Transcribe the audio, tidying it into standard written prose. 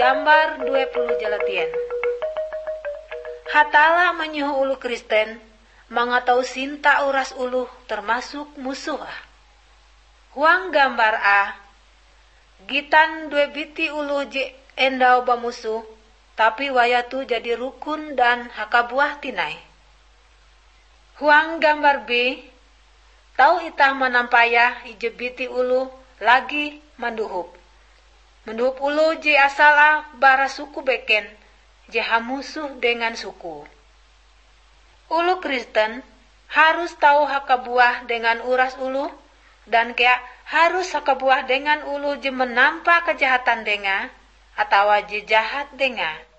Gambar 20 jalatien. Hatala menyuhu ulu Kristen, mangatau sinta uras ulu termasuk musuh. Huang gambar A, gitan 2 biti ulu je endau bamusuh, tapi wayatu jadi rukun dan hakabuah tinai. Huang gambar B, tau itah manampayah ije biti ulu lagi manduhup. Menduhup ulu je asala bara suku beken, je hamusuh dengan suku. Ulu Kristen harus tahu hakabuah dengan uras ulu, dan kea harus hakabuah dengan ulu je menampa kejahatan denga, atau je jahat denga.